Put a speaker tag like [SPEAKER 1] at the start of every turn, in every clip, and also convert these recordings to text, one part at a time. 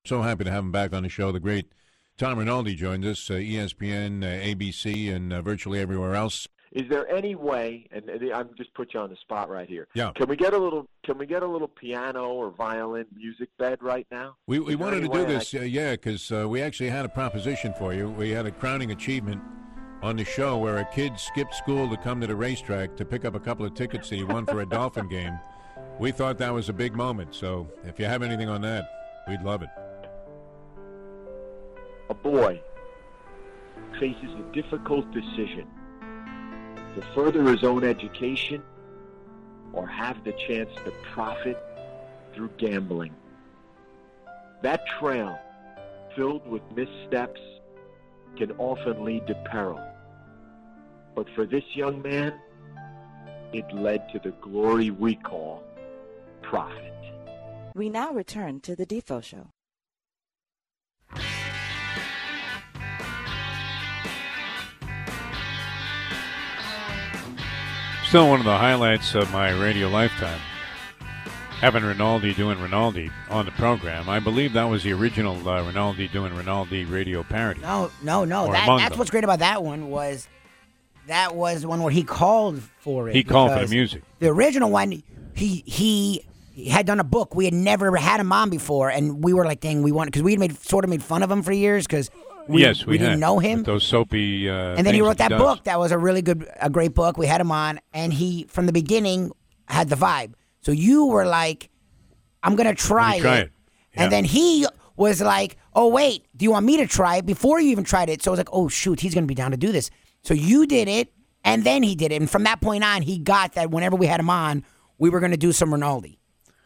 [SPEAKER 1] So happy to have him back on the show. The great Tom Rinaldi joined us, ESPN, ABC, and virtually everywhere else.
[SPEAKER 2] Is there any way? And I'm just put you on the spot right here.
[SPEAKER 1] Yeah.
[SPEAKER 2] Can we get a little piano or violin music bed right now?
[SPEAKER 1] We wanted to do this, because we actually had a proposition for you. We had a crowning achievement on the show where a kid skipped school to come to the racetrack to pick up a couple of tickets that he won for a Dolphin game. We thought that was a big moment. So if you have anything on that, we'd love it.
[SPEAKER 2] A boy faces a difficult decision to further his own education or have the chance to profit through gambling. That trail, filled with missteps, can often lead to peril. But for this young man, it led to the glory we call profit.
[SPEAKER 3] We now return to the Defo Show.
[SPEAKER 4] Still one of the highlights of my radio lifetime, having Rinaldi doing Rinaldi on the program. I believe that was the original Rinaldi doing Rinaldi radio parody.
[SPEAKER 5] No. That's what's great about that one was that was the one where he called for it.
[SPEAKER 4] He called for the music.
[SPEAKER 5] The original one, he had done a book. We had never had him on before, and we were like, dang, we want, because we had made fun of him for years because we didn't know him.
[SPEAKER 4] With those soapy
[SPEAKER 5] and then he wrote that book. That was a great book. We had him on, and he, from the beginning, had the vibe. So you were like, I'm going to try it.
[SPEAKER 4] Yeah.
[SPEAKER 5] And then he was like, oh, wait, do you want me to try it before you even tried it? So I was like, oh, shoot, he's going to be down to do this. So you did it, and then he did it. And from that point on, he got that whenever we had him on, we were going to do some Rinaldi.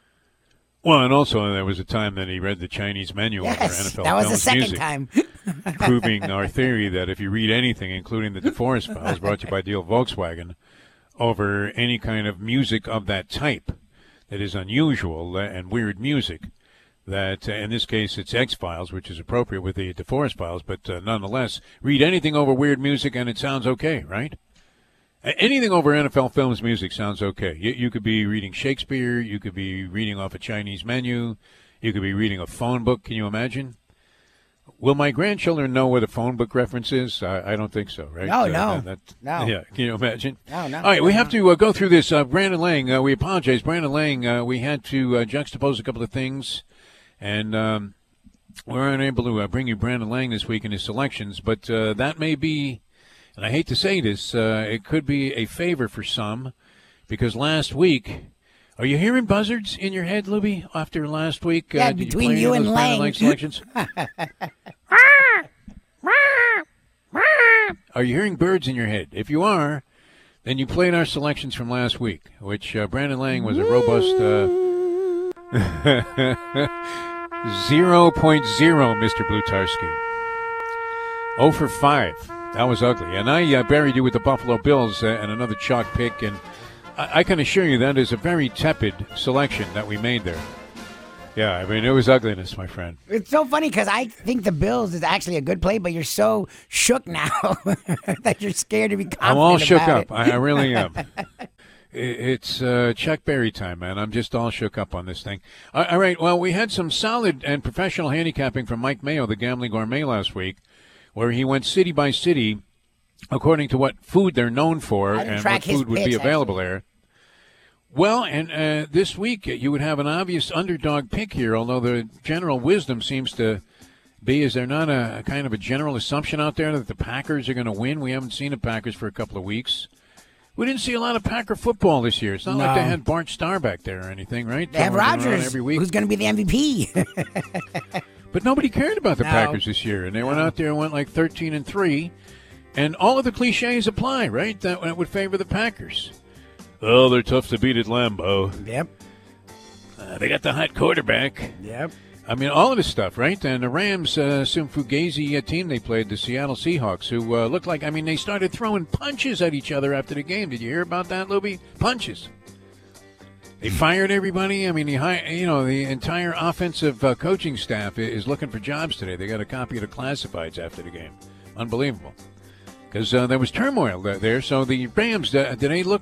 [SPEAKER 4] Well, and also there was a time that he read the Chinese menu over NFL
[SPEAKER 5] that was the
[SPEAKER 4] Films
[SPEAKER 5] second
[SPEAKER 4] Music,
[SPEAKER 5] time.
[SPEAKER 4] proving our theory that if you read anything, including the DeForest Files, brought to you by Deal Volkswagen, over any kind of music of that type that is unusual and weird music, that in this case it's X-Files, which is appropriate with the DeForest Files, but nonetheless, read anything over weird music and it sounds okay, right? Anything over NFL Films music sounds okay. You could be reading Shakespeare. You could be reading off a Chinese menu. You could be reading a phone book. Can you imagine? Will my grandchildren know what a phone book reference is? I don't think so, right?
[SPEAKER 5] No.
[SPEAKER 4] Yeah, can you imagine?
[SPEAKER 5] No.
[SPEAKER 4] All right, we have to go through this. Brandon Lang, we apologize. Brandon Lang, we had to juxtapose a couple of things, and we weren't able to bring you Brandon Lang this week in his selections, but that may be, and I hate to say this, it could be a favor for some, because last week, are you hearing buzzards in your head, Luby, after last week?
[SPEAKER 5] Yeah, between you and Lang.
[SPEAKER 4] Selections? Are you hearing birds in your head? If you are, then you played our selections from last week, which Brandon Lang was a robust 0.0, Mr. Blutarski. 0 for 5. That was ugly. And I buried you with the Buffalo Bills and another chalk pick, and I can assure you that is a very tepid selection that we made there. Yeah, I mean, it was ugliness, my friend.
[SPEAKER 5] It's so funny because I think the Bills is actually a good play, but you're so shook now that you're scared to be confident.
[SPEAKER 4] I'm all shook
[SPEAKER 5] about
[SPEAKER 4] up. I really am. It's Chuck Berry time, man. I'm just all shook up on this thing. All right, well, we had some solid and professional handicapping from Mike Mayo, the Gambling Gourmet, last week, where he went city by city according to what food they're known for and what food would be available there. Well, and this week you would have an obvious underdog pick here, although the general wisdom seems to be, is there not a kind of a general assumption out there that the Packers are going to win? We haven't seen the Packers for a couple of weeks. We didn't see a lot of Packer football this year. It's not like they had Bart Starr back there or anything, right?
[SPEAKER 5] They have Rodgers, every week. Who's going to be the MVP.
[SPEAKER 4] But nobody cared about the Packers this year, and they went out there and went like 13-3, and all of the cliches apply, right? That would favor the Packers. Oh, they're tough to beat at Lambeau.
[SPEAKER 5] Yep.
[SPEAKER 4] They got the hot quarterback.
[SPEAKER 5] Yep.
[SPEAKER 4] I mean, all of this stuff, right? And the Rams, some Fugazi team they played, the Seattle Seahawks, who looked like, I mean, they started throwing punches at each other after the game. Did you hear about that, Luby? Punches. They fired everybody. I mean, the entire offensive coaching staff is looking for jobs today. They got a copy of the classifieds after the game. Unbelievable. Because there was turmoil there. So the Rams, did they look...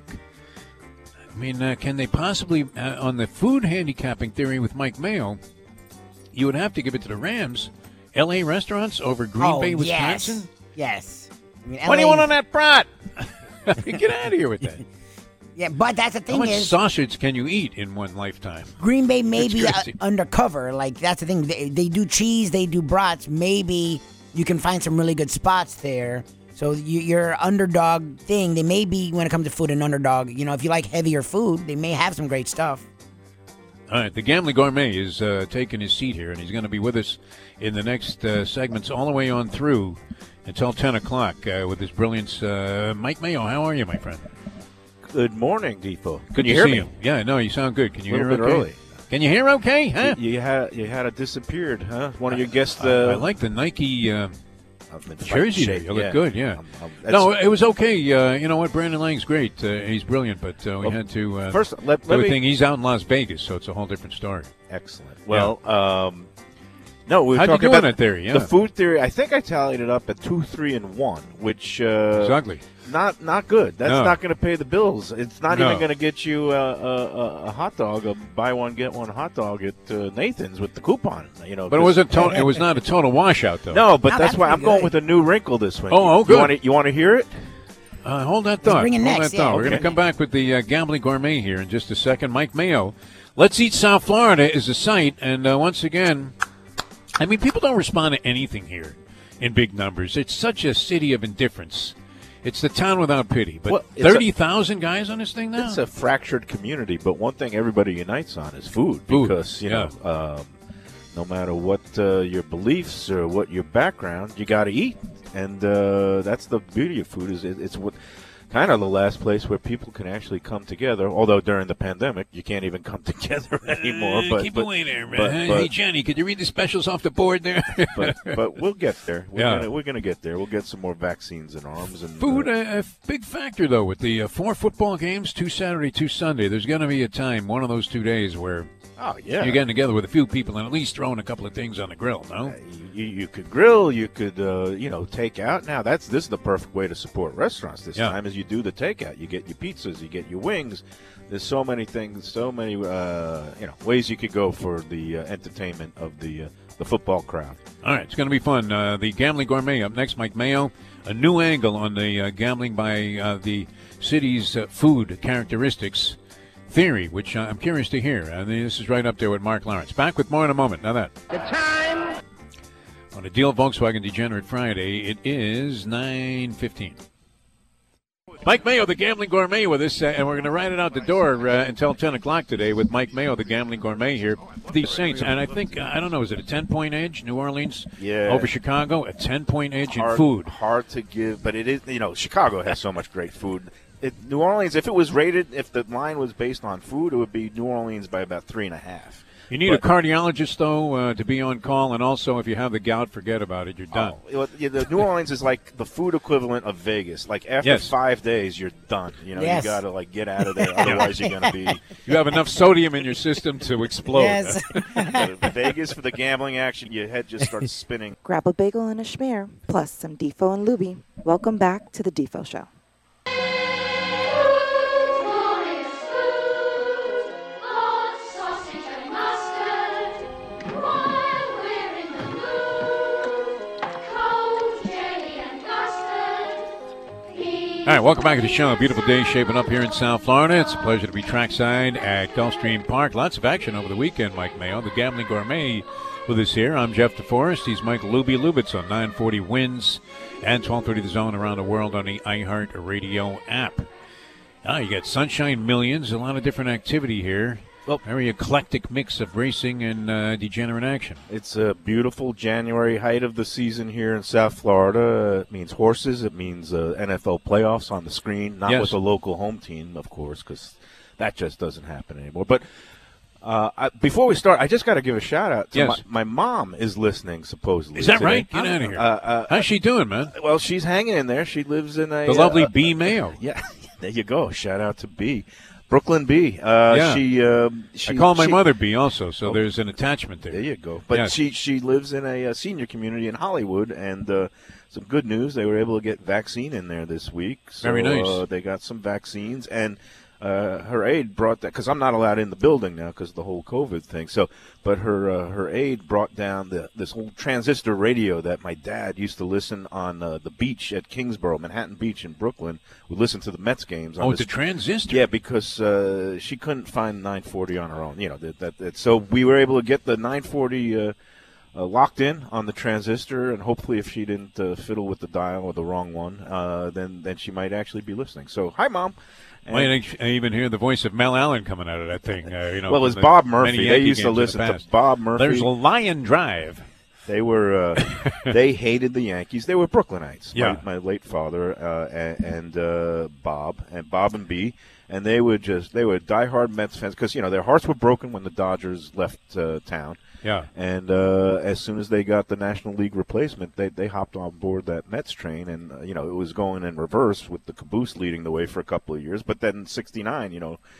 [SPEAKER 4] I mean, can they possibly, on the food handicapping theory with Mike Mayo, you would have to give it to the Rams. L.A. restaurants over Green Bay, Wisconsin?
[SPEAKER 5] Yes. I mean,
[SPEAKER 4] What do you
[SPEAKER 5] LA
[SPEAKER 4] want on that brat? Get out of here with that.
[SPEAKER 5] Yeah, but that's the thing
[SPEAKER 4] How much
[SPEAKER 5] is,
[SPEAKER 4] sausage can you eat in one lifetime?
[SPEAKER 5] Green Bay may
[SPEAKER 4] It's
[SPEAKER 5] be
[SPEAKER 4] crazy.
[SPEAKER 5] undercover. Like, that's the thing. They do cheese, they do brats. Maybe you can find some really good spots there. So your underdog thing, they may be, when it comes to food, an underdog. You know, if you like heavier food, they may have some great stuff.
[SPEAKER 4] All right, the Gambling Gourmet is taking his seat here, and he's going to be with us in the next segments all the way on through until 10 o'clock with his brilliance. Mike Mayo, how are you, my friend?
[SPEAKER 6] Good morning, Defoe.
[SPEAKER 4] Good
[SPEAKER 6] you
[SPEAKER 4] to
[SPEAKER 6] hear
[SPEAKER 4] see
[SPEAKER 6] me?
[SPEAKER 4] you. Yeah, no, you sound good. Can you
[SPEAKER 6] A
[SPEAKER 4] hear
[SPEAKER 6] little
[SPEAKER 4] okay?
[SPEAKER 6] bit early.
[SPEAKER 4] Can you hear okay, huh?
[SPEAKER 6] You had it disappeared, huh? One of your guests.
[SPEAKER 4] I like the Nike jersey there. You look good, yeah. No, it was okay. You know what? Brandon Lang's great. He's brilliant, but we had to
[SPEAKER 6] first let
[SPEAKER 4] do a
[SPEAKER 6] me.
[SPEAKER 4] thing. He's out in Las Vegas, so it's a whole different story.
[SPEAKER 6] Excellent. Well, no, we were
[SPEAKER 4] How'd you
[SPEAKER 6] talking
[SPEAKER 4] do on
[SPEAKER 6] about
[SPEAKER 4] that theory? Yeah.
[SPEAKER 6] the food theory. I think I tallied it up at 2, 3, and 1, which
[SPEAKER 4] It's ugly.
[SPEAKER 6] not good. That's
[SPEAKER 4] No.
[SPEAKER 6] not going to pay the bills. It's not
[SPEAKER 4] No.
[SPEAKER 6] even going to get you a hot dog, a buy one get one hot dog at Nathan's with the coupon. You know,
[SPEAKER 4] But it wasn't. It was not a total washout, though.
[SPEAKER 6] No, but
[SPEAKER 5] Wow,
[SPEAKER 6] that's
[SPEAKER 5] that's
[SPEAKER 6] why I'm
[SPEAKER 5] pretty
[SPEAKER 6] going
[SPEAKER 5] good.
[SPEAKER 6] with a new wrinkle this week.
[SPEAKER 4] Oh, good.
[SPEAKER 6] You want to hear it?
[SPEAKER 4] Hold that thought.
[SPEAKER 5] bring it
[SPEAKER 4] Hold
[SPEAKER 5] next,
[SPEAKER 4] that thought.
[SPEAKER 5] yeah.
[SPEAKER 4] We're going to
[SPEAKER 6] Okay.
[SPEAKER 4] come back with the Gambling Gourmet here in just a second. Mike Mayo. Let's Eat South Florida is the site, and once again, I mean, people don't respond to anything here in big numbers. It's such a city of indifference. It's the town without pity. But
[SPEAKER 6] Well, it's a-
[SPEAKER 4] 30,000 guys on this thing now?
[SPEAKER 6] It's a fractured community, but one thing everybody unites on is food.
[SPEAKER 4] Food,
[SPEAKER 6] Because, you know, no matter what your beliefs or what your background, you got to eat. And that's the beauty of food. Is it's what kind of the last place where people can actually come together. Although during the pandemic, you can't even come together anymore.
[SPEAKER 4] Keep away there, man. Hey, Jenny, could you read the specials off the board there?
[SPEAKER 6] but we'll get there.
[SPEAKER 4] Yeah.
[SPEAKER 6] We're gonna get there. We'll get some more vaccines in arms and
[SPEAKER 4] Food, a big factor, though, with the 4 football games, 2 Saturday, 2 Sunday. There's going to be a time, one of those 2 days, where
[SPEAKER 6] oh yeah,
[SPEAKER 4] you're getting together with a few people and at least throwing a couple of things on the grill, no?
[SPEAKER 6] You could grill, you could take out. Now this is the perfect way to support restaurants this
[SPEAKER 4] Yeah.
[SPEAKER 6] time. Is you do the takeout, you get your pizzas, you get your wings. There's so many things, so many ways you could go for the entertainment of the football crowd.
[SPEAKER 4] All right, it's going to be fun. The Gambling Gourmet up next, Mike Mayo. A new angle on the gambling by the city's food characteristics theory, which I'm curious to hear. I mean, this is right up there with Mark Lawrence. Back with more in a moment. Now that. The time! On a Deal Volkswagen Degenerate Friday, it is 9:15. Mike Mayo, the Gambling Gourmet, with us, and we're going to ride it out the door until 10 o'clock today with Mike Mayo, the Gambling Gourmet here. The Saints, and I think, I don't know, is it a 10-point edge, New Orleans over Chicago? A 10-point edge in food.
[SPEAKER 6] Hard to give, but it is, Chicago has so much great food. New Orleans, if it was rated, if the line was based on food, it would be New Orleans by about 3.5.
[SPEAKER 4] You need a cardiologist, though, to be on call, and also if you have the gout, forget about it. You're done.
[SPEAKER 6] The New Orleans is like the food equivalent of Vegas. Like after 5 days, you're done. You got to get out of there, otherwise you're going to be.
[SPEAKER 4] You have enough sodium in your system to explode.
[SPEAKER 5] Yes.
[SPEAKER 6] Vegas for the gambling action, your head just starts spinning.
[SPEAKER 3] Grab a bagel and a schmear, plus some Defo and Luby. Welcome back to the Defo Show.
[SPEAKER 4] All right, welcome back to the show. A beautiful day shaping up here in South Florida. It's a pleasure to be trackside at Gulfstream Park. Lots of action over the weekend, Mike Mayo. The Gambling Gourmet with us here. I'm Jeff DeForest. He's Mike Luby Lubitz on 940 Wins and 1230 The Zone around the world on the iHeart Radio app. You got Sunshine Millions, a lot of different activity here. Well, very eclectic mix of racing and degenerate action.
[SPEAKER 6] It's a beautiful January height of the season here in South Florida. It means horses. It means NFL playoffs on the screen, not with a local home team, of course, because that just doesn't happen anymore. But before we start, I just got to give a shout-out to my mom is listening, supposedly.
[SPEAKER 4] Is that
[SPEAKER 6] today.
[SPEAKER 4] right? Get out of here. How's she doing, man?
[SPEAKER 6] Well, she's hanging in there. She lives in
[SPEAKER 4] the lovely B. Mayo.
[SPEAKER 6] Yeah, there you go. Shout-out to B. Brooklyn B. She
[SPEAKER 4] I call my mother B also, so there's an attachment there.
[SPEAKER 6] There you go. But she lives in a senior community in Hollywood, and some good news, they were able to get vaccine in there this week. So,
[SPEAKER 4] very nice.
[SPEAKER 6] They got some vaccines, and her aide brought that, because I'm not allowed in the building now because of the whole COVID thing. So, but her aide brought down this whole transistor radio that my dad used to listen on the beach at Kingsborough, Manhattan Beach in Brooklyn. We listened to the Mets games.
[SPEAKER 4] Oh, it's a transistor.
[SPEAKER 6] Yeah, because she couldn't find 940 on her own. You know, so we were able to get the 940 locked in on the transistor, and hopefully, if she didn't fiddle with the dial or the wrong one, then she might actually be listening. So, hi, Mom.
[SPEAKER 4] Might even hear the voice of Mel Allen coming out of that thing. You know,
[SPEAKER 6] well, it was Bob Murphy. They used to listen to Bob Murphy.
[SPEAKER 4] There's a Lion Drive.
[SPEAKER 6] They were they hated the Yankees. They were Brooklynites.
[SPEAKER 4] Yeah.
[SPEAKER 6] My late father and Bob and B, and they were diehard Mets fans because their hearts were broken when the Dodgers left town.
[SPEAKER 4] Yeah.
[SPEAKER 6] And as soon as they got the National League replacement, they hopped on board that Mets train, and it was going in reverse with the caboose leading the way for a couple of years. But then in '69,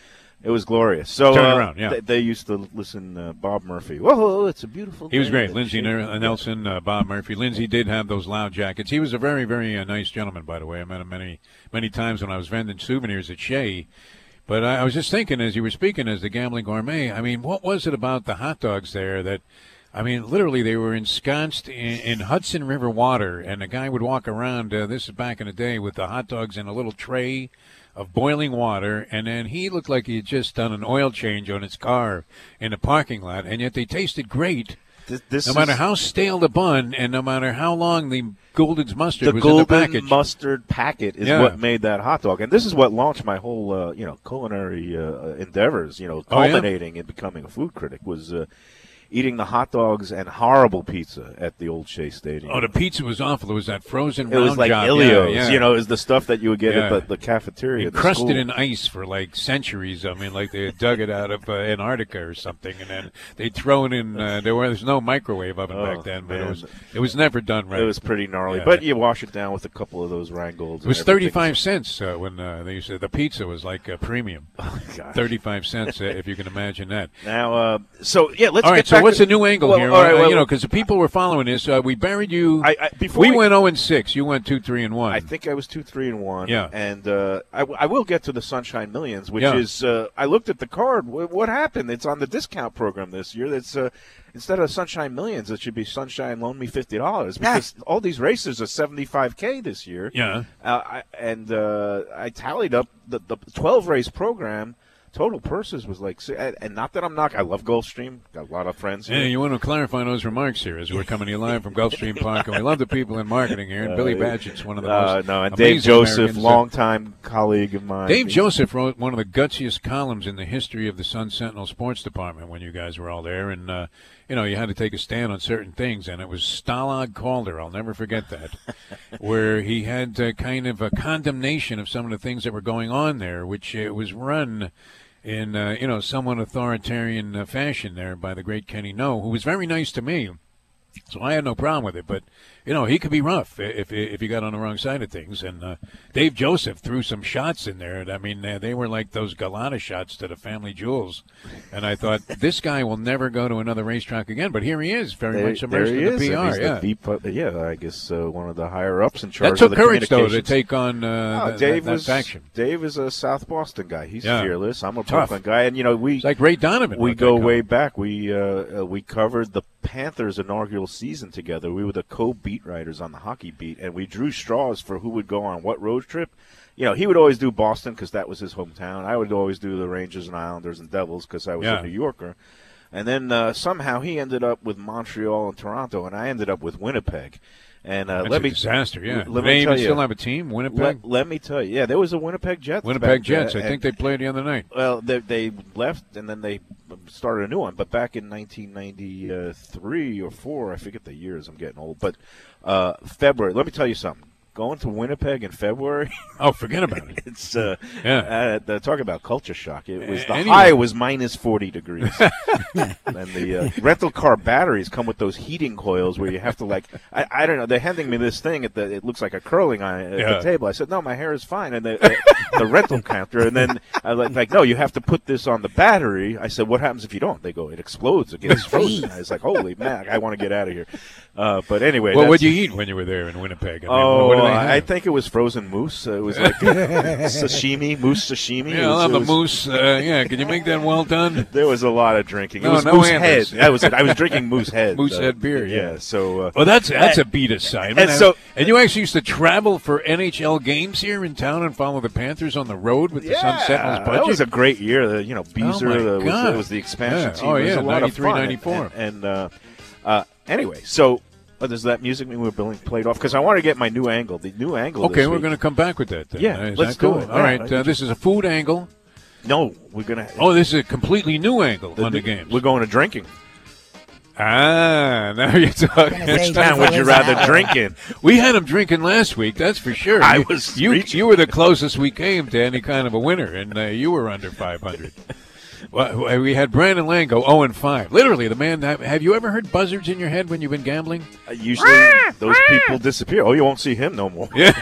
[SPEAKER 6] it was glorious. So
[SPEAKER 4] turn around, yeah.
[SPEAKER 6] They used to listen Bob Murphy. Whoa, it's a beautiful.
[SPEAKER 4] He was great. Lindsey Nelson, Bob Murphy. Lindsey did have those loud jackets. He was a very, very nice gentleman, by the way. I met him many, many times when I was vending souvenirs at Shea. But I was just thinking, as you were speaking as the Gambling Gourmet, I mean, what was it about the hot dogs there that, I mean, literally they were ensconced in Hudson River water, and a guy would walk around, this is back in the day, with the hot dogs in a little tray of boiling water, and then he looked like he had just done an oil change on his car in the parking lot, and yet they tasted great. No matter how stale the bun, and no matter how long the Gould's mustard was in the package.
[SPEAKER 6] The Golden mustard packet is what made that hot dog. And this is what launched my whole, culinary endeavors, culminating in becoming a food critic, was eating the hot dogs and horrible pizza at the old Shea Stadium.
[SPEAKER 4] Oh, the pizza was awful. It was that frozen round
[SPEAKER 6] job. It was like Ilios. It was the stuff that you would get at the cafeteria.
[SPEAKER 4] Crusted in ice for like centuries. I mean, like they had dug it out of Antarctica or something, and then they'd throw it in. There was no microwave oven back then, but it was never done right.
[SPEAKER 6] It was pretty gnarly. Yeah. But you wash it down with a couple of those Rheingolds.
[SPEAKER 4] It was 35 cents when they used to. The pizza was like a premium.
[SPEAKER 6] Oh, gosh.
[SPEAKER 4] 35 cents, if you can imagine that.
[SPEAKER 6] Now, let's get back.
[SPEAKER 4] So what's the new angle here? Because the people were following this. We buried you. We went 0-6. You went 2-3-1.
[SPEAKER 6] I think I was 2-3-1.
[SPEAKER 4] Yeah.
[SPEAKER 6] And I will get to the Sunshine Millions, which is I looked at the card. What happened? It's on the discount program this year. That's instead of Sunshine Millions, it should be Sunshine Loan Me $50 because all these races are $75K this year.
[SPEAKER 4] Yeah.
[SPEAKER 6] I tallied up the 12 race program. Total purses was like, and not that I love Gulfstream. Got a lot of friends here.
[SPEAKER 4] Yeah, you want to clarify those remarks here as we're coming to you live from Gulfstream Park, and we love the people in marketing here. And Billy Badgett's one of the most
[SPEAKER 6] and Dave Joseph, longtime colleague of mine.
[SPEAKER 4] Dave Joseph wrote one of the gutsiest columns in the history of the Sun Sentinel Sports Department when you guys were all there, and you had to take a stand on certain things, and it was Stalag Calder. I'll never forget that, where he had kind of a condemnation of some of the things that were going on there, which was run in somewhat authoritarian fashion there by the great Kenny No, who was very nice to me. So I had no problem with it, but he could be rough if you got on the wrong side of things. And Dave Joseph threw some shots in there. I mean, they were like those Galata shots to the family jewels. And I thought, this guy will never go to another racetrack again. But here he is, very much immersed in the PR.
[SPEAKER 6] I guess one of the higher ups in charge.
[SPEAKER 4] That took
[SPEAKER 6] of the
[SPEAKER 4] courage, though, to take on
[SPEAKER 6] that
[SPEAKER 4] faction.
[SPEAKER 6] Dave is a South Boston guy. He's fearless. I'm a Brooklyn guy, and
[SPEAKER 4] it's like Ray Donovan.
[SPEAKER 6] We go way back. We covered the Panthers' inaugural season together. We were the co-beat writers on the hockey beat, and we drew straws for who would go on what road trip. He would always do Boston because that was his hometown. I would always do the Rangers and Islanders and Devils because I was a New Yorker. And then somehow he ended up with Montreal and Toronto, and I ended up with Winnipeg. And
[SPEAKER 4] that's a disaster, yeah.
[SPEAKER 6] Let me tell you,
[SPEAKER 4] still have a team, Winnipeg?
[SPEAKER 6] Let me tell you. Yeah, there was a Winnipeg Jets.
[SPEAKER 4] Winnipeg Jets. I think they played the other night.
[SPEAKER 6] Well, they left, and then they started a new one. But back in 1993 or 4, I forget the years. I'm getting old. But February, let me tell you something. Going to Winnipeg in February.
[SPEAKER 4] Oh, forget about it.
[SPEAKER 6] It's talk about culture shock. It was high was minus 40 degrees, and the rental car batteries come with those heating coils where you have to I don't know. They're handing me this thing it looks like a curling iron at the table. I said, no, my hair is fine, and the rental counter, and then I was like, no, you have to put this on the battery. I said, what happens if you don't? They go, it explodes. It gets frozen. I was like, holy man, I want to get out of here. But anyway,
[SPEAKER 4] what would you eat when you were there in Winnipeg? I mean, what
[SPEAKER 6] I think it was frozen moose. It was like sashimi, moose sashimi.
[SPEAKER 4] Yeah, I'll have a moose. Can you make that well done?
[SPEAKER 6] There was a lot of drinking. It was
[SPEAKER 4] no
[SPEAKER 6] moose
[SPEAKER 4] Anders.
[SPEAKER 6] head. I was drinking moose head.
[SPEAKER 4] Moose head beer. Yeah.
[SPEAKER 6] So.
[SPEAKER 4] Well, that's a beat assignment. And you actually used to travel for NHL games here in town and follow the Panthers on the road with the Sun Sentinels budget.
[SPEAKER 6] That was a great year. Beezer was the expansion team.
[SPEAKER 4] Oh, yeah,
[SPEAKER 6] it was a lot
[SPEAKER 4] 93,
[SPEAKER 6] of fun.
[SPEAKER 4] 94.
[SPEAKER 6] And anyway, so does that music mean we're played off? Because I want to get my new angle. The new angle.
[SPEAKER 4] Okay,
[SPEAKER 6] this
[SPEAKER 4] we're
[SPEAKER 6] week.
[SPEAKER 4] going to come back with that then.
[SPEAKER 6] Yeah, let's
[SPEAKER 4] do
[SPEAKER 6] it.
[SPEAKER 4] All right, this is a food angle.
[SPEAKER 6] No, we're going to.
[SPEAKER 4] Oh, this is a completely new angle on the games.
[SPEAKER 6] We're going to drinking.
[SPEAKER 4] Now you're talking.
[SPEAKER 6] Which town would you rather drink in?
[SPEAKER 4] We had him drinking last week, that's for sure. You were the closest we came to any kind of a winner, and you were under 500. Well, we had Brandon Lang go 0-5. Literally, the man. Have you ever heard buzzards in your head when you've been gambling?
[SPEAKER 6] Usually, those people disappear. Oh, you won't see him no more.
[SPEAKER 4] Yeah,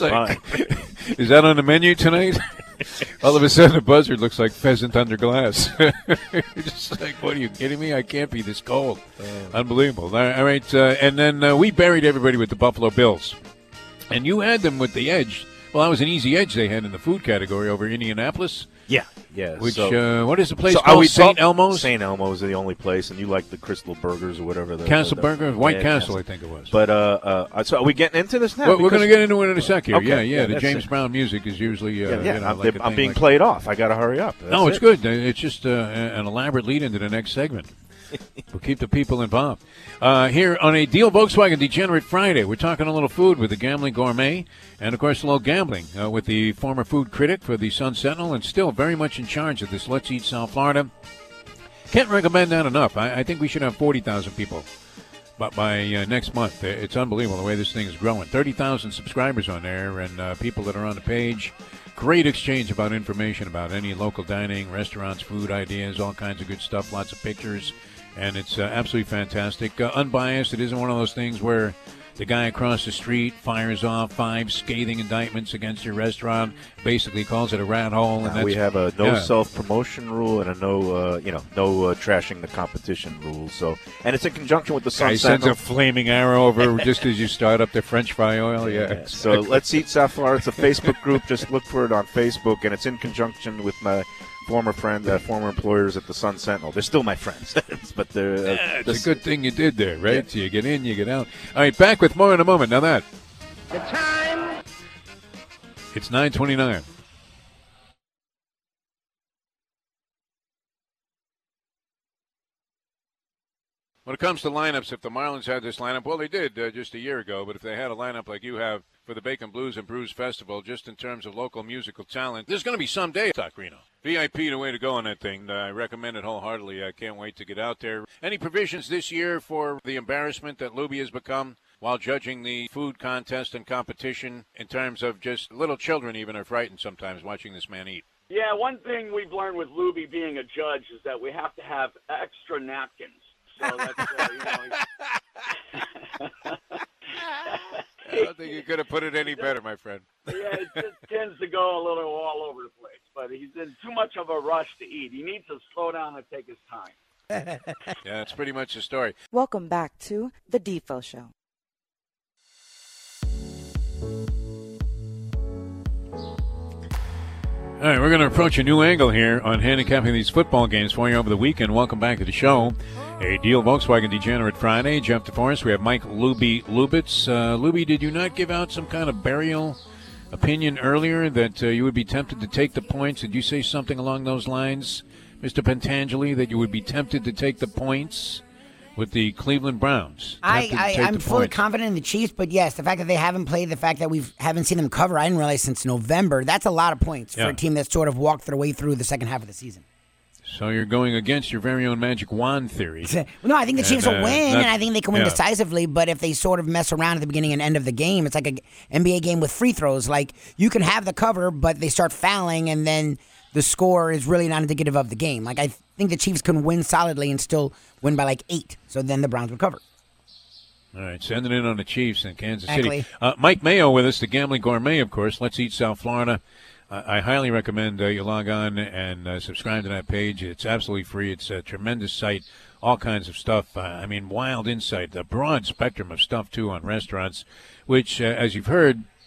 [SPEAKER 4] is that on the menu tonight? All of a sudden, a buzzard looks like pheasant under glass. You're just like, what are you kidding me? I can't be this cold. Unbelievable. All right, and then we buried everybody with the Buffalo Bills, and you had them with the edge. Well, that was an easy edge they had in the food category over Indianapolis.
[SPEAKER 6] Yeah.
[SPEAKER 4] Which what is the place called? St. Elmo's?
[SPEAKER 6] St. Elmo's is the only place, and you like the Crystal Burgers or whatever.
[SPEAKER 4] Castle Burger? White Castle, I think it was.
[SPEAKER 6] But so are we getting into this now?
[SPEAKER 4] Well, we're going to get into it in a sec here.
[SPEAKER 6] Okay.
[SPEAKER 4] The James Brown music is usually
[SPEAKER 6] I'm being played off. I got to hurry up.
[SPEAKER 4] No, it's good. It's just an elaborate lead into the next segment. We'll keep the people involved. Here on a Deal Volkswagen Degenerate Friday, we're talking a little food with the Gambling Gourmet, and, of course, a little gambling with the former food critic for the Sun Sentinel and still very much in charge of this Let's Eat South Florida. Can't recommend that enough. I think we should have 40,000 people by next month. It's unbelievable the way this thing is growing. 30,000 subscribers on there and people that are on the page. Great exchange about information about any local dining, restaurants, food ideas, all kinds of good stuff, lots of pictures. And it's absolutely fantastic. Unbiased. It isn't one of those things where the guy across the street fires off 5 scathing indictments against your restaurant, basically calls it a rat hole. And
[SPEAKER 6] we have a no self-promotion rule and a no trashing the competition rule. So, and it's in conjunction with the Sun Sentinel.
[SPEAKER 4] Sends a flaming arrow over just as you start up the French fry oil. Yeah. Exactly.
[SPEAKER 6] So Let's Eat South Florida. It's a Facebook group. Just look for it on Facebook, and it's in conjunction with my former friend, former employers at the Sun Sentinel. They're still my friends, but they're.
[SPEAKER 4] It's a good thing you did there, right? Yeah. So you get in, you get out. All right, back with more in a moment. Now that
[SPEAKER 7] the time.
[SPEAKER 4] It's 9:29. When it comes to lineups, if the Marlins had this lineup, well, they did just a year ago, but if they had a lineup like you have for the Bacon Blues and Brews Festival, just in terms of local musical talent, there's going to be some day, Doc Reno. VIP, the way to go on that thing. I recommend it wholeheartedly. I can't wait to get out there. Any provisions this year for the embarrassment that Luby has become while judging the food contest and competition in terms of just little children even are frightened sometimes watching this man eat?
[SPEAKER 8] Yeah, one thing we've learned with Luby being a judge is that we have to have extra napkins. So that's,
[SPEAKER 4] I don't think you could have put it any better, my friend.
[SPEAKER 8] Yeah, it just tends to go a little all over the place. But he's in too much of a rush to eat. He needs to slow down and take his time.
[SPEAKER 4] Yeah, that's pretty much the story.
[SPEAKER 3] Welcome back to The Defo Show.
[SPEAKER 4] All right, we're going to approach a new angle here on handicapping these football games for you over the weekend. Welcome back to the show. A Deal Volkswagen Degenerate Friday. Jeff DeForest. We have Mike Luby Lubitz. Luby, did you not give out some kind of burial opinion earlier that you would be tempted to take the points? Did you say something along those lines, Mr. Pentangeli, that you would be tempted to take the points with the Cleveland Browns?
[SPEAKER 5] I'm fully confident in the Chiefs, but yes, the fact that they haven't played, the fact that we haven't seen them cover, I didn't realize since November, that's a lot of points for a team that sort of walked their way through the second half of the season.
[SPEAKER 4] So you're going against your very own magic wand theory.
[SPEAKER 5] No, I think the Chiefs will win, and I think they can win decisively, but if they sort of mess around at the beginning and end of the game, it's like an NBA game with free throws. Like, you can have the cover, but they start fouling, and then the score is really not indicative of the game. Like, I think the Chiefs can win solidly and still win by like 8, so then the Browns would cover.
[SPEAKER 4] All right, send it in on the Chiefs in Kansas City. Mike Mayo with us, the Gambling Gourmet, of course. Let's Eat South Florida. I highly recommend you log on and subscribe to that page. It's absolutely free. It's a tremendous site, all kinds of stuff. Wild insight, a broad spectrum of stuff, too, on restaurants, which, as you've heard,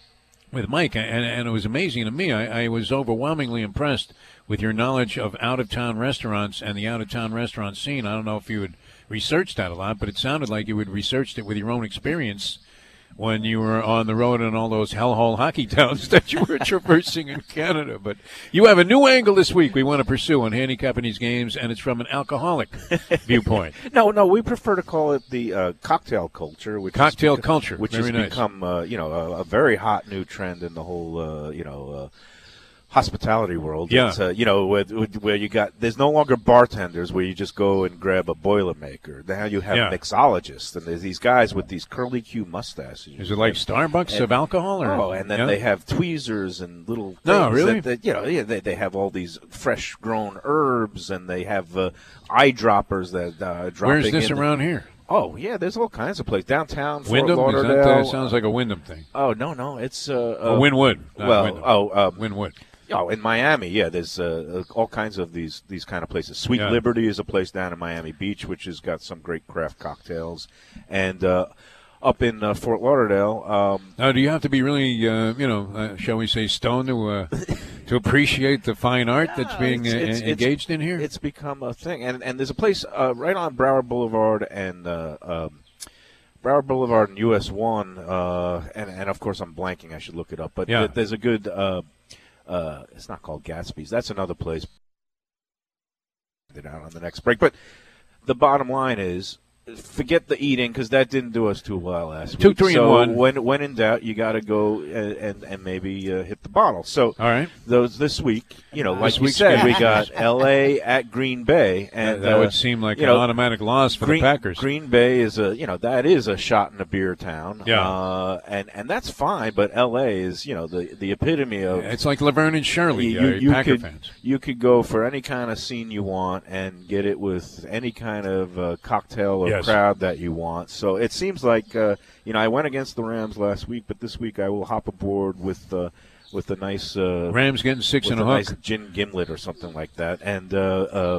[SPEAKER 4] with Mike, and it was amazing to me. I was overwhelmingly impressed with your knowledge of out-of-town restaurants and the out-of-town restaurant scene. I don't know if you had researched that a lot, but it sounded like you had researched it with your own experience when you were on the road in all those hellhole hockey towns that you were traversing in Canada. But you have a new angle this week we want to pursue on handicapping these games, and it's from an alcoholic viewpoint.
[SPEAKER 6] No, we prefer to call it the cocktail culture. Which has become a very hot new trend in the whole hospitality world.
[SPEAKER 4] Yeah.
[SPEAKER 6] It's, where you got, there's no longer bartenders where you just go and grab a Boilermaker. Now you have mixologists, and there's these guys with these curly Q mustaches.
[SPEAKER 4] Is it like Starbucks of alcohol?
[SPEAKER 6] And then they have tweezers and little things.
[SPEAKER 4] No, really?
[SPEAKER 6] They have all these fresh grown herbs, and they have eyedroppers that dropping.
[SPEAKER 4] Where's this around here?
[SPEAKER 6] Oh, yeah, there's all kinds of places. Downtown,
[SPEAKER 4] Wyndham?
[SPEAKER 6] Fort Lauderdale.
[SPEAKER 4] That sounds like a Wyndham thing.
[SPEAKER 6] Oh, no, it's
[SPEAKER 4] Wynwood.
[SPEAKER 6] Wynwood.
[SPEAKER 4] Wynwood.
[SPEAKER 6] Oh, in Miami, yeah, there's all kinds of these kind of places. Sweet Liberty is a place down in Miami Beach, which has got some great craft cocktails. And up in Fort Lauderdale.
[SPEAKER 4] Now, do you have to be really, shall we say, stoned to appreciate the fine art that's being engaged in here?
[SPEAKER 6] It's become a thing. And there's a place right on Broward Boulevard and Broward Boulevard and US 1, and of course I'm blanking. I should look it up. But there's a good it's not called Gatsby's. That's another place. Out on the next break. But the bottom line is, forget the eating, because that didn't do us too well last week.
[SPEAKER 4] 2, 3,
[SPEAKER 6] so
[SPEAKER 4] and 1.
[SPEAKER 6] When in doubt, you got to go and maybe hit the bottle. So
[SPEAKER 4] all right,
[SPEAKER 6] those this week, like you said, we got L.A. at Green Bay, and
[SPEAKER 4] that would seem like an automatic loss for the Packers.
[SPEAKER 6] Green Bay is that is a shot in a beer town.
[SPEAKER 4] Yeah,
[SPEAKER 6] and that's fine, but L.A. is the epitome of.
[SPEAKER 4] It's like Laverne and Shirley. Packer fans.
[SPEAKER 6] You could go for any kind of scene you want and get it with any kind of cocktail or crowd that you want. So it seems like I went against the Rams last week, but this week I will hop aboard with a nice
[SPEAKER 4] Rams getting 6 and a hook,
[SPEAKER 6] nice gin gimlet or something like that. And so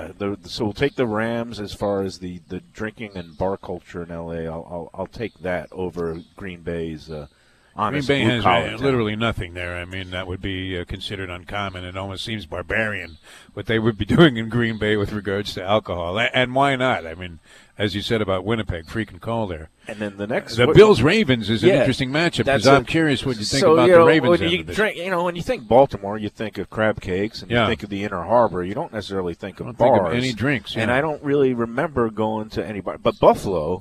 [SPEAKER 6] we'll take the Rams as far as the drinking and bar culture in LA. I'll take that over Green Bay's.
[SPEAKER 4] Green Bay has literally nothing there. I mean, that would be considered uncommon. It almost seems barbarian what they would be doing in Green Bay with regards to alcohol. And why not? I mean, as you said about Winnipeg, freaking cold there.
[SPEAKER 6] And then the
[SPEAKER 4] Bills-Ravens is an interesting matchup, because I'm curious what you think about the Ravens.
[SPEAKER 6] When you think Baltimore, you think of crab cakes, and you think of the Inner Harbor. You don't necessarily think of bars.
[SPEAKER 4] Think of any drinks.
[SPEAKER 6] And I don't really remember going to any bar. But Buffalo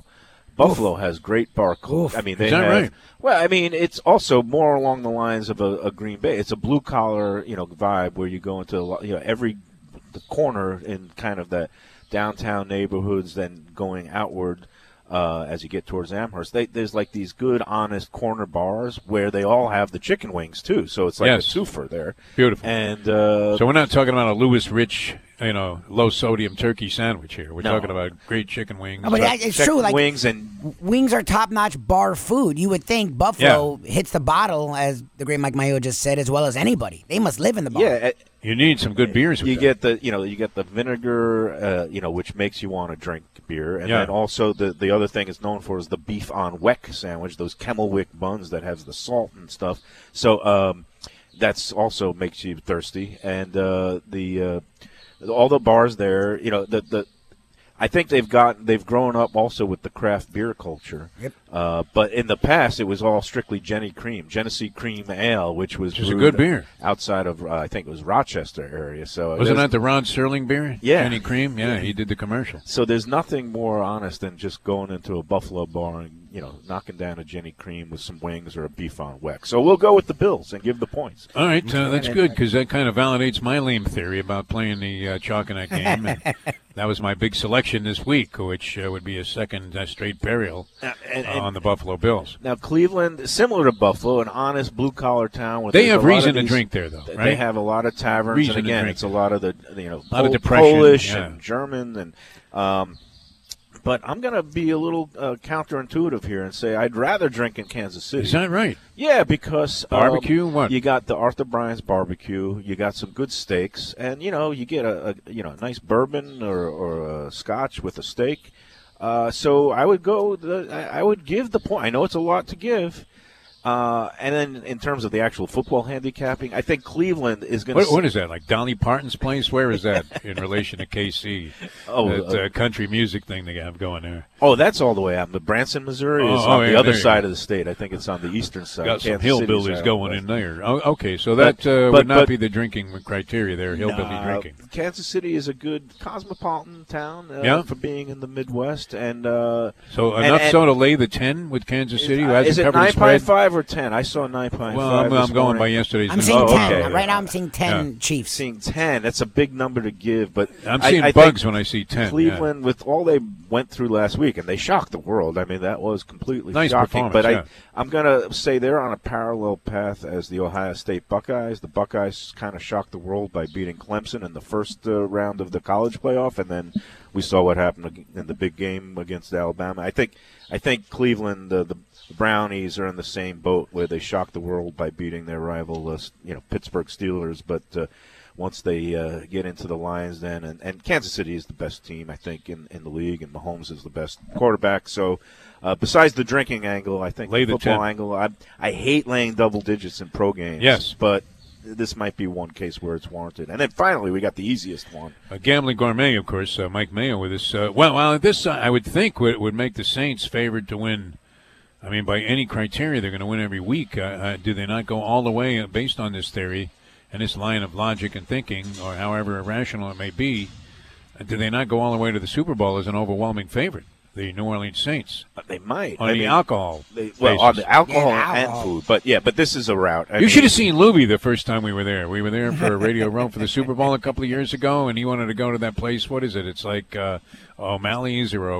[SPEAKER 6] has great bar culture. I mean,
[SPEAKER 4] is that right?
[SPEAKER 6] Well, I mean, it's also more along the lines of a Green Bay. It's a blue collar, vibe where you go into every corner in kind of that downtown neighborhoods, then going outward as you get towards Amherst. There's like these good, honest corner bars where they all have the chicken wings too. So it's like a twofer there.
[SPEAKER 4] Beautiful.
[SPEAKER 6] And
[SPEAKER 4] so we're not talking about a Louis Rich, low sodium turkey sandwich here. We're talking about great chicken wings.
[SPEAKER 5] But it's true. Like wings are top notch bar food. You would think Buffalo hits the bottle, as the great Mike Mayo just said, as well as anybody. They must live in the bar.
[SPEAKER 6] Yeah.
[SPEAKER 4] You need some good beers with
[SPEAKER 6] get the vinegar, which makes you want to drink beer, and then also the other thing it's known for is the beef on weck sandwich, those Kemmelwick buns that has the salt and stuff. So that's also makes you thirsty, and all the bars there, I think they've grown up also with the craft beer culture.
[SPEAKER 5] Yep.
[SPEAKER 6] But in the past, it was all strictly Genesee Cream Ale, which was
[SPEAKER 4] a good beer
[SPEAKER 6] outside of I think it was Rochester area. So
[SPEAKER 4] wasn't that the Ron Sterling beer?
[SPEAKER 6] Yeah,
[SPEAKER 4] Jenny Cream. Yeah, he did the commercial.
[SPEAKER 6] So there's nothing more honest than just going into a Buffalo bar and knocking down a Jenny Cream with some wings or a beef on weck. So we'll go with the Bills and give the points.
[SPEAKER 4] All right, that's good, because that kind of validates my lame theory about playing the chalk in that game. And that was my big selection this week, which would be a second straight burial on the Buffalo Bills.
[SPEAKER 6] Now, Cleveland, similar to Buffalo, an honest blue-collar town. Where
[SPEAKER 4] they have reason to drink there, though, right?
[SPEAKER 6] They have a lot of taverns,
[SPEAKER 4] reason
[SPEAKER 6] and again, it's a lot of the
[SPEAKER 4] Polish
[SPEAKER 6] and German. And but I'm going to be a little counterintuitive here and say I'd rather drink in Kansas City.
[SPEAKER 4] Is that right?
[SPEAKER 6] Yeah, because
[SPEAKER 4] barbecue. What
[SPEAKER 6] you got the Arthur Bryant's barbecue. You got some good steaks, and you get a nice bourbon or a Scotch with a steak. So I would go. I would give the point. I know it's a lot to give, And then in terms of the actual football handicapping, I think Cleveland is going to.
[SPEAKER 4] What is that, like Dolly Parton's place? Where is that in relation to KC? That country music thing they have going there.
[SPEAKER 6] Oh, that's all the way out. The Branson, Missouri is on the other side of the state. I think it's on the eastern side.
[SPEAKER 4] Got some hillbillies going in there. Oh, okay, so that would not be the drinking criteria there, hillbilly drinking.
[SPEAKER 6] Kansas City is a good cosmopolitan town for being in the Midwest. And
[SPEAKER 4] so to lay the 10 with Kansas City?
[SPEAKER 6] Is it 9.5 or 10? I saw 9.5.
[SPEAKER 4] Well, I'm going by yesterday's.
[SPEAKER 5] I'm seeing 10. Okay. Right now I'm seeing 10 Chiefs.
[SPEAKER 6] Seeing 10. That's a big number to give. But
[SPEAKER 4] I'm seeing bugs when I see 10.
[SPEAKER 6] Cleveland, with all they went through last week, and they shocked the world. I mean, that was completely shocking. But I'm going to say they're on a parallel path as the Ohio State Buckeyes. The Buckeyes kind of shocked the world by beating Clemson in the first round of the college playoff, and then we saw what happened in the big game against Alabama. I think Cleveland, the Brownies, are in the same boat where they shocked the world by beating their rival, Pittsburgh Steelers. But once they get into the Lions Den, and Kansas City is the best team, I think, in the league, and Mahomes is the best quarterback. So besides the drinking angle, I think the football angle, I hate laying double digits in pro games.
[SPEAKER 4] Yes.
[SPEAKER 6] But this might be one case where it's warranted. And then finally, we got the easiest one.
[SPEAKER 4] Gambling Gourmet, of course, Mike Mayo with us. This I would think would make the Saints favored to win. I mean, by any criteria, they're going to win every week. Do they not go all the way based on this theory and this line of logic and thinking, or however irrational it may be? Do they not go all the way to the Super Bowl as an overwhelming favorite? The New Orleans Saints.
[SPEAKER 6] They might.
[SPEAKER 4] On the alcohol.
[SPEAKER 6] On the alcohol and food. But this is a route.
[SPEAKER 4] You should have seen Luby the first time we were there. We were there for Radio Row for the Super Bowl a couple of years ago, and he wanted to go to that place. What is it? It's like O'Malley's or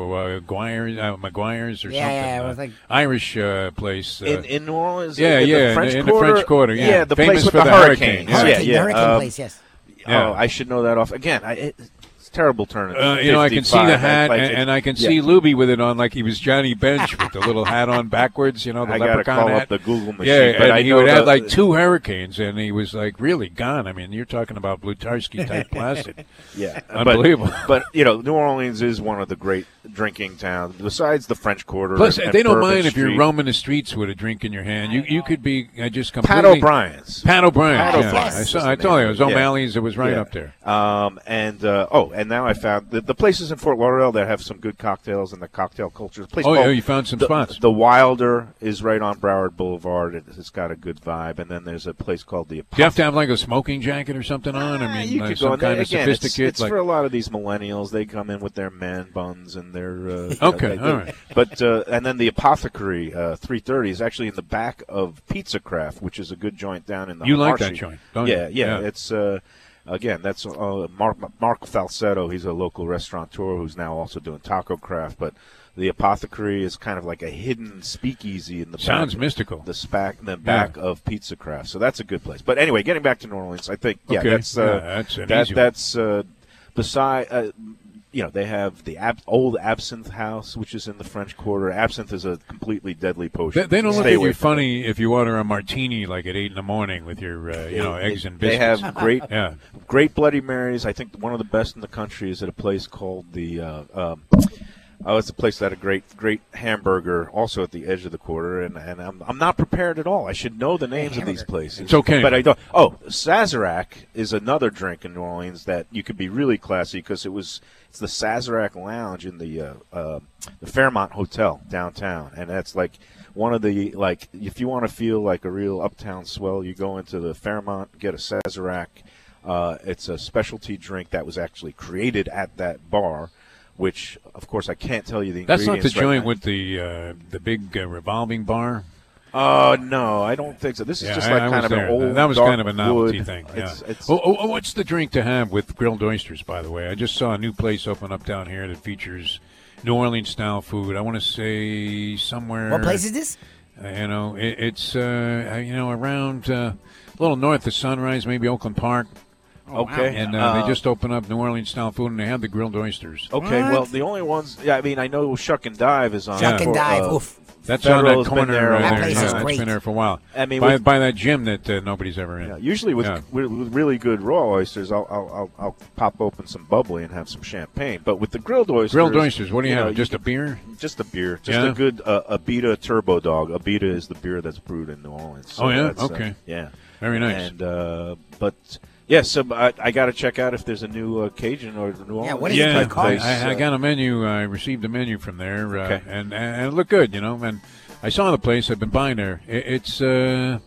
[SPEAKER 4] McGuire's or something.
[SPEAKER 5] Yeah, it was like
[SPEAKER 4] Irish place.
[SPEAKER 6] In New Orleans?
[SPEAKER 4] Yeah,
[SPEAKER 6] the
[SPEAKER 4] French Quarter. Yeah,
[SPEAKER 6] the
[SPEAKER 4] famous
[SPEAKER 6] place with
[SPEAKER 4] for
[SPEAKER 6] the hurricane.
[SPEAKER 5] The hurricane place, yes.
[SPEAKER 6] Oh, I should know that off. Again, it's terrible turn.
[SPEAKER 4] I can see the hat, and I can see Luby with it on like he was Johnny Bench with the little hat on backwards, the leprechaun hat. I got to call up
[SPEAKER 6] the Google machine.
[SPEAKER 4] Yeah, but he would have like 2 hurricanes, and he was like really gone. I mean, you're talking about Blutarski-type plastic.
[SPEAKER 6] Yeah.
[SPEAKER 4] Unbelievable.
[SPEAKER 6] But New Orleans is one of the great drinking towns, besides the French Quarter.
[SPEAKER 4] Plus, they don't
[SPEAKER 6] Bourbon
[SPEAKER 4] mind if
[SPEAKER 6] Street.
[SPEAKER 4] you're roaming the streets with a drink in your hand. You could be just completely...
[SPEAKER 6] Pat O'Brien's.
[SPEAKER 4] Pat O'Brien. I told you, it was O'Malley's. It was right up there.
[SPEAKER 6] And now I found the places in Fort Lauderdale that have some good cocktails and the cocktail culture.
[SPEAKER 4] You found some spots.
[SPEAKER 6] The Wilder is right on Broward Boulevard. It's got a good vibe. And then there's a place called the...
[SPEAKER 4] Do you have to have like a smoking jacket or something on? I mean,
[SPEAKER 6] you could
[SPEAKER 4] some
[SPEAKER 6] go
[SPEAKER 4] kind of sophisticated...
[SPEAKER 6] It's for a lot of these millennials. They come in with their man buns and their...
[SPEAKER 4] all right.
[SPEAKER 6] But and then the Apothecary 330 is actually in the back of Pizza Craft, which is a good joint down in the...
[SPEAKER 4] You like that joint, don't you?
[SPEAKER 6] Yeah. It's... Again, that's Mark Falsetto. He's a local restaurateur who's now also doing Taco Craft. But the Apothecary is kind of like a hidden speakeasy in the
[SPEAKER 4] sounds mystical.
[SPEAKER 6] The back of Pizza Craft. So that's a good place. But anyway, getting back to New Orleans, I think that's beside. They have the old Absinthe House, which is in the French Quarter. Absinthe is a completely deadly potion.
[SPEAKER 4] They don't look at you funny if you order a martini like at 8 in.the morning with your eggs and biscuits.
[SPEAKER 6] They have great Bloody Marys. I think one of the best in the country is at a place called the. It's a place that had a great hamburger, also at the edge of the quarter, and I'm not prepared at all. I should know the names of these places.
[SPEAKER 4] It's okay,
[SPEAKER 6] but I don't. Oh, Sazerac is another drink in New Orleans that you could be really classy because it's the Sazerac Lounge in the Fairmont Hotel downtown, and that's like one of the if you want to feel like a real uptown swell, you go into the Fairmont, get a Sazerac. It's a specialty drink that was actually created at that bar. Which, of course, I can't tell you the ingredients.
[SPEAKER 4] That's not the joint with the big revolving bar?
[SPEAKER 6] No, I don't think so. This is just like kind of an old.
[SPEAKER 4] That was kind of a novelty
[SPEAKER 6] wood.
[SPEAKER 4] thing. Yeah. What's the drink to have with grilled oysters, by the way? I just saw a new place open up down here that features New Orleans-style food. I want to say somewhere.
[SPEAKER 5] What place is this?
[SPEAKER 4] It's around a little north of Sunrise, maybe Oakland Park.
[SPEAKER 6] Okay.
[SPEAKER 4] And they just opened up New Orleans-style food, and they have the grilled oysters.
[SPEAKER 6] Okay, well, the only ones, I know Shuck and Dive is on.
[SPEAKER 5] Shuck and Dive, oof.
[SPEAKER 4] That's
[SPEAKER 6] Federal's
[SPEAKER 4] on that corner
[SPEAKER 6] there.
[SPEAKER 5] That
[SPEAKER 4] there.
[SPEAKER 5] place is
[SPEAKER 4] It's
[SPEAKER 5] great.
[SPEAKER 4] been there for a while.
[SPEAKER 6] I mean,
[SPEAKER 4] by that gym that nobody's ever in.
[SPEAKER 6] Usually with really good raw oysters, I'll pop open some bubbly and have some champagne. But with the grilled oysters,
[SPEAKER 4] what do you have? Just a beer?
[SPEAKER 6] Just a beer. Just a good Abita Turbo Dog. Abita is the beer that's brewed in New Orleans. So
[SPEAKER 4] Okay.
[SPEAKER 6] Yeah.
[SPEAKER 4] Very nice.
[SPEAKER 6] And so I got to check out if there's a new Cajun or the New Orleans.
[SPEAKER 5] Yeah, what is it called?
[SPEAKER 4] I got a menu. I received a menu from there,
[SPEAKER 6] Okay.
[SPEAKER 4] and it looked good, And I saw the place. I've been buying there. It's by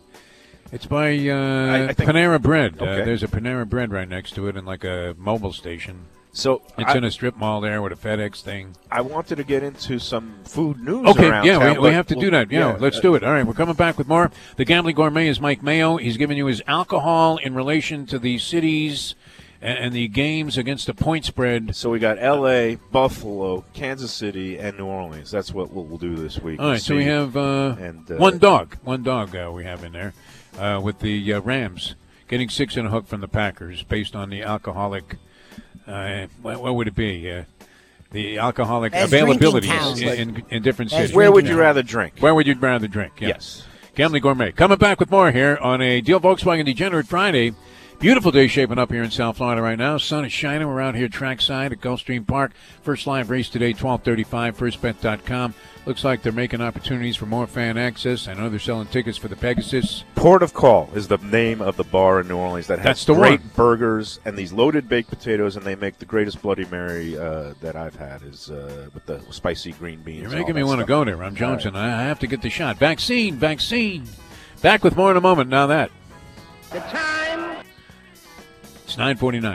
[SPEAKER 6] I think,
[SPEAKER 4] Panera Bread.
[SPEAKER 6] Okay.
[SPEAKER 4] There's a Panera Bread right next to it, and like a mobile station.
[SPEAKER 6] So
[SPEAKER 4] it's in a strip mall there with a FedEx thing.
[SPEAKER 6] I wanted to get into some food news.
[SPEAKER 4] Okay,
[SPEAKER 6] around
[SPEAKER 4] yeah,
[SPEAKER 6] town,
[SPEAKER 4] we have to do that. Yeah, let's do it.
[SPEAKER 6] it.
[SPEAKER 4] All right, we're coming back with more. The Gambling Gourmet is Mike Mayo. He's giving you his alcohol in relation to the cities and the games against the point spread.
[SPEAKER 6] So we got L.A., Buffalo, Kansas City, and New Orleans. That's what we'll do this week.
[SPEAKER 4] All right, so we have one dog we have in there with the Rams getting 6 in a hook from the Packers based on the alcoholic. What would it be? The alcoholic availability in different cities.
[SPEAKER 6] Where would you rather drink?
[SPEAKER 4] Where would you rather drink? Yeah.
[SPEAKER 6] Yes.
[SPEAKER 4] Gambling Gourmet. Coming back with more here on a Deal Volkswagen Degenerate Friday. Beautiful day shaping up here in South Florida right now. Sun is shining. We're out here trackside at Gulfstream Park. First live race today, 12:35, firstbet.com. Looks like they're making opportunities for more fan access. I know they're selling tickets for the Pegasus.
[SPEAKER 6] Port of Call is the name of the bar in New Orleans that has great burgers and these loaded baked potatoes, and they make the greatest Bloody Mary that I've had is with the spicy green beans.
[SPEAKER 4] You're making me want to go there. I'm Johnson. Right. I have to get the shot. Vaccine. Back with more in a moment. Now that.
[SPEAKER 7] The time.
[SPEAKER 4] It's 9:49.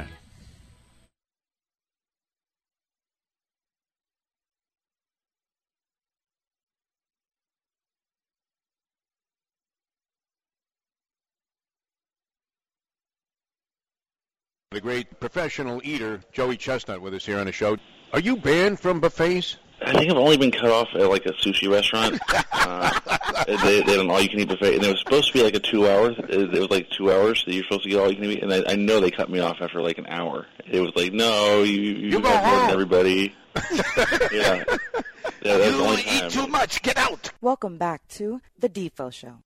[SPEAKER 1] The great professional eater, Joey Chestnut, with us here on the show. Are you banned from buffets?
[SPEAKER 9] I think I've only been cut off at like a sushi restaurant. They had an all-you-can-eat buffet, and it was supposed to be like a 2 hours. It was like 2 hours that you're supposed to get all-you-can-eat, and I know they cut me off after like an hour. It was like, no, you
[SPEAKER 1] go
[SPEAKER 9] have more
[SPEAKER 1] home.
[SPEAKER 9] than everybody. Yeah, that's the only time.
[SPEAKER 7] You eat too much. Get out.
[SPEAKER 3] Welcome back to The Defo Show.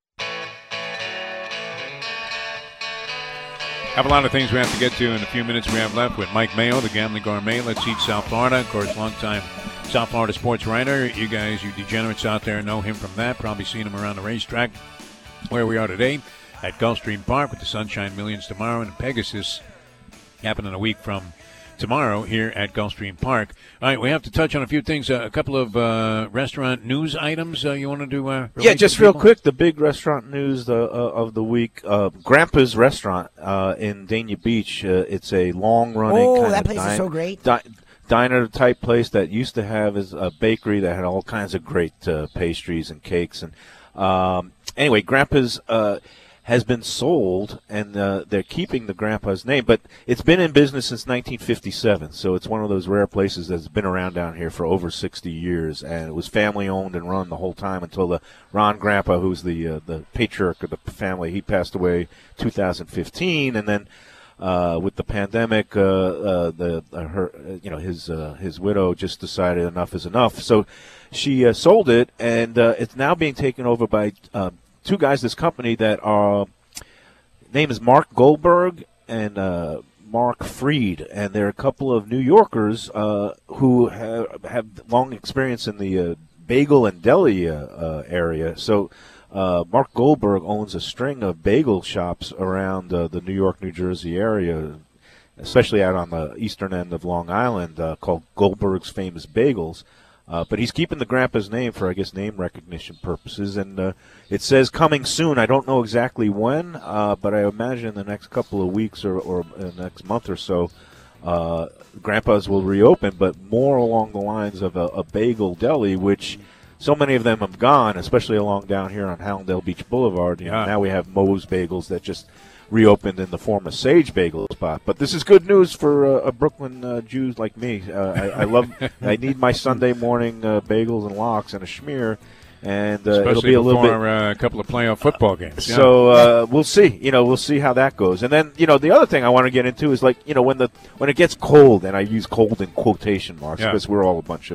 [SPEAKER 4] Have a lot of things we have to get to in the few minutes we have left with Mike Mayo, the Gambling Gourmet. Let's eat South Florida. Of course, longtime South Florida sports writer. You guys, you degenerates out there, know him from that. Probably seen him around the racetrack where we are today at Gulfstream Park with the Sunshine Millions tomorrow and the Pegasus happening a week from tomorrow here at Gulfstream Park. All right, we have to touch on a few things. A couple of restaurant news items you want to do?
[SPEAKER 6] Yeah, just real quick, the big restaurant news of the week. Grandpa's Restaurant in Dania Beach. It's a long-running kind
[SPEAKER 5] that
[SPEAKER 6] of
[SPEAKER 5] place is so great.
[SPEAKER 6] Diner-type place that used to have a bakery that had all kinds of great pastries and cakes. And anyway, Grandpa's has been sold, and they're keeping the Grandpa's name. But it's been in business since 1957, so it's one of those rare places that's been around down here for over 60 years. And it was family-owned and run the whole time until Ron Grandpa, who's the patriarch of the family, he passed away 2015, and then with the pandemic, his widow just decided enough is enough. So she sold it, and it's now being taken over by two guys, this company that are, name is Mark Goldberg and Mark Freed, and they're a couple of New Yorkers who have long experience in the bagel and deli area. So Mark Goldberg owns a string of bagel shops around the New York, New Jersey area, especially out on the eastern end of Long Island, called Goldberg's Famous Bagels. But he's keeping the Grandpa's name for, I guess, name recognition purposes. And it says coming soon. I don't know exactly when, but I imagine in the next couple of weeks or the next month or so, Grandpa's will reopen, but more along the lines of a bagel deli, which so many of them have gone, especially along down here on Hallandale Beach Boulevard. You know, now we have Moe's Bagels that just reopened in the form of Sage Bagel spot. But this is good news for a Brooklyn Jew like me. I need my Sunday morning bagels and lox and a schmear. And
[SPEAKER 4] especially
[SPEAKER 6] it'll be a little bit
[SPEAKER 4] a couple of playoff football games. Yeah.
[SPEAKER 6] So we'll see. We'll see how that goes. And then the other thing I want to get into is when it gets cold, and I use cold in quotation marks because we're all a bunch of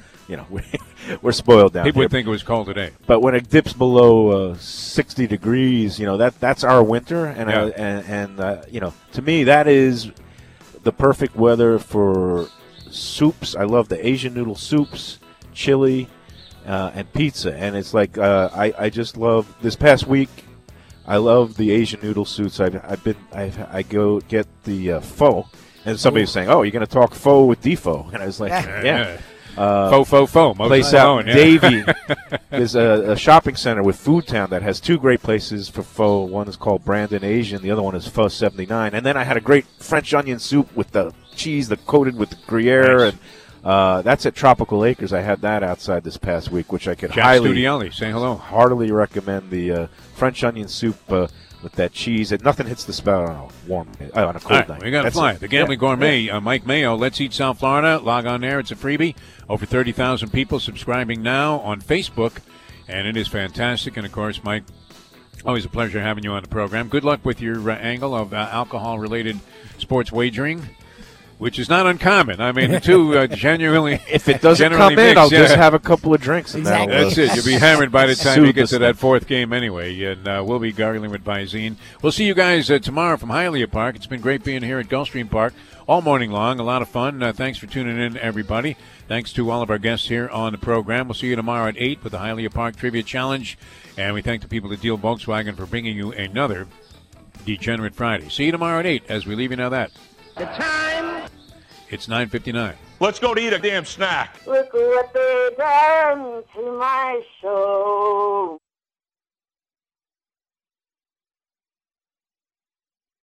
[SPEAKER 6] we're spoiled down
[SPEAKER 4] People
[SPEAKER 6] here.
[SPEAKER 4] would think it was cold today,
[SPEAKER 6] but when it dips below 60 degrees, that's our winter, and to me that is the perfect weather for soups. I love the Asian noodle soups, chili. And pizza, and it's like I just love this past week. I love the Asian noodle soups. I go get the pho, and somebody's saying, "Oh, you're going to talk pho with Defo," and I was like, "Yeah."
[SPEAKER 4] Pho.
[SPEAKER 6] Place out Davy. There's a shopping center with Food Town that has two great places for pho. One is called Brandon Asian. The other one is Pho 79. And then I had a great French onion soup with the cheese coated with the Gruyere and. That's at Tropical Acres. I had that outside this past week, which I could
[SPEAKER 4] Studiali, say hello.
[SPEAKER 6] Heartily recommend the French onion soup with that cheese. And nothing hits the spout on a cold night.
[SPEAKER 4] We got to fly. The Gambling Gourmet, Mike Mayo, Let's Eat South Florida. Log on there. It's a freebie. Over 30,000 people subscribing now on Facebook, and it is fantastic. And, of course, Mike, always a pleasure having you on the program. Good luck with your angle of alcohol-related sports wagering. Which is not uncommon. I mean, the two genuinely.
[SPEAKER 6] If it doesn't come in, I'll just have a couple of drinks.
[SPEAKER 5] Exactly.
[SPEAKER 4] That's it. You'll be hammered by the time you get to that fourth game anyway. And we'll be gargling with Visine. We'll see you guys tomorrow from Hialeah Park. It's been great being here at Gulfstream Park all morning long. A lot of fun. Thanks for tuning in, everybody. Thanks to all of our guests here on the program. We'll see you tomorrow at 8 with the Hialeah Park Trivia Challenge. And we thank the people at Deal Volkswagen for bringing you another Degenerate Friday. See you tomorrow at 8 as we leave you now that.
[SPEAKER 7] The time.
[SPEAKER 4] It's 9:59.
[SPEAKER 7] Let's go to eat a damn snack.
[SPEAKER 10] Look what they done to my soul.